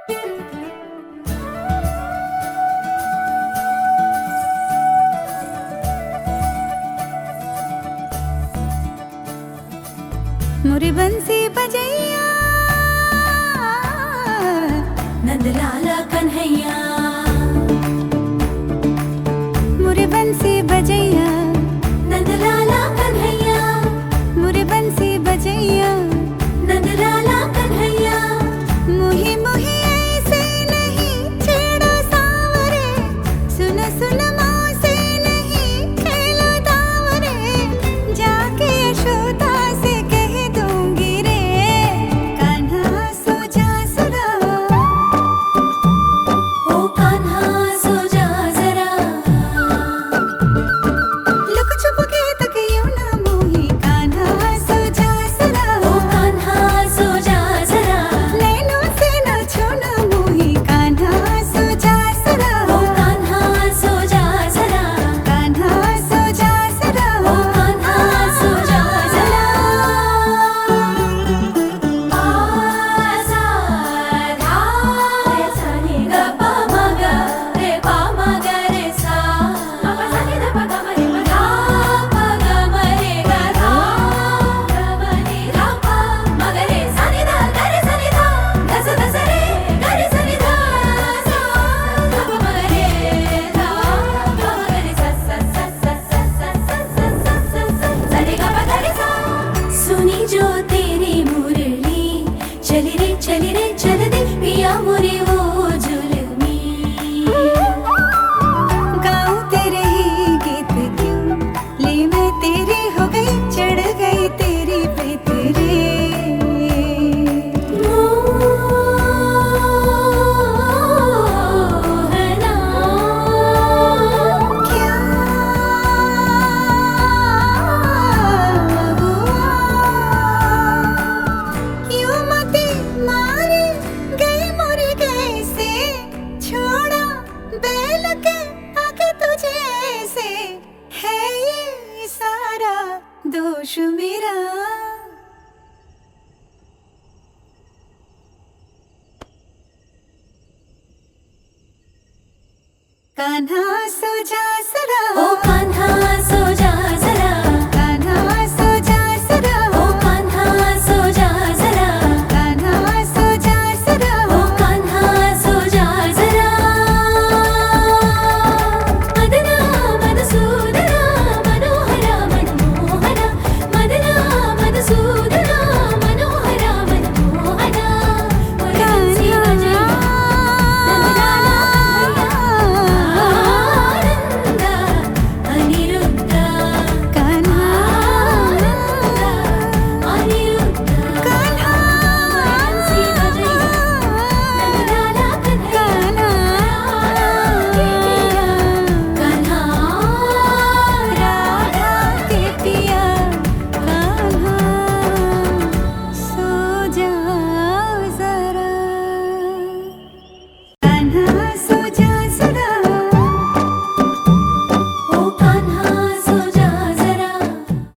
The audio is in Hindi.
मोरे बंसी बजैया नंदलाला कन्हैया, मोरे बंसी बजैया नंदलाला कन्हैया, मोरे बंसी बजैया नंदलाला कन्हैया। मुही मुही ऐसे नहीं छेड़ो सावरे, सुन सुन मौसे नहीं खेलो दावरे, जाके यशोदा से कह दूंगी रे, कान्हा सो जा जरा, ओ कान्हा सो जा जरा, लुक छुप के तक यूं ना मोही, कान्हा सो जा जरा, ओ कान्हा सो जा जरा, नैनों से ना छूना मोही, कान्हा सो जा जरा, ओ कान्हा सो जा जरा, कान्हा सो जा जरा, ओ कान्हा सो जा जरा। आ सा धा रे सा नि ग प म ग रे प म ग रे सा, म प सा नि ध प ग म रे प धा प ग म रे ग धा ग म रे धा प म ग रे सा नि ध ग रे सा नि ध ध स ध स रे ग रे सा नि ध सा ध प म ग रे धा प म ग रे सा सा सा सा सा सा सा सा सा सा सा रे ग प ग रे सा। सुनी जो तेरी मुरली, चली रे चल दे पिया मोरे वो जुल्मी। गाऊं तेरे ही गीत क्यों, ले मैं तेरी हो गई, चढ़ गई तेरी पे तेरे, मोहना क्या हुआ, यूं मती मारी गई मोरे कैसे, छोड़ा बैल के आगे तुझे ऐसे, है ये सारा दोष मेरा। कान्हा सो जा जरा, ओ